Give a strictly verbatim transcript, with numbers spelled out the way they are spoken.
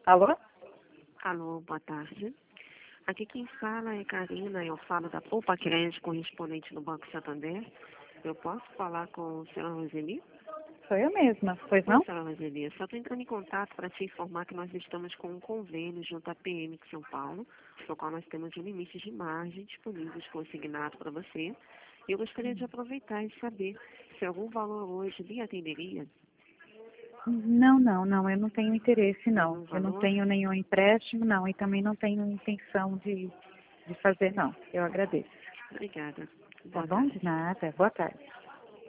Alô? Alô, boa tarde. Aqui quem fala é Karina, eu falo da Poupa Crédito, correspondente do Banco Santander. Eu posso falar com a senhora Roseli? Sou eu mesma, pois Oi, não? senhora Roseli, só estou entrando em contato para te informar que nós estamos com um convênio junto à P M de São Paulo, no qual nós temos um limite de margem disponível consignado para você. E eu gostaria de aproveitar e saber se algum valor hoje lhe atenderia. Não, não, não, eu não tenho interesse, não. Nenhum Eu não valor? tenho nenhum empréstimo, não, e também não tenho intenção de, de fazer, não. Eu agradeço. Obrigada. Tá Boa bom? tarde. De nada. Boa tarde.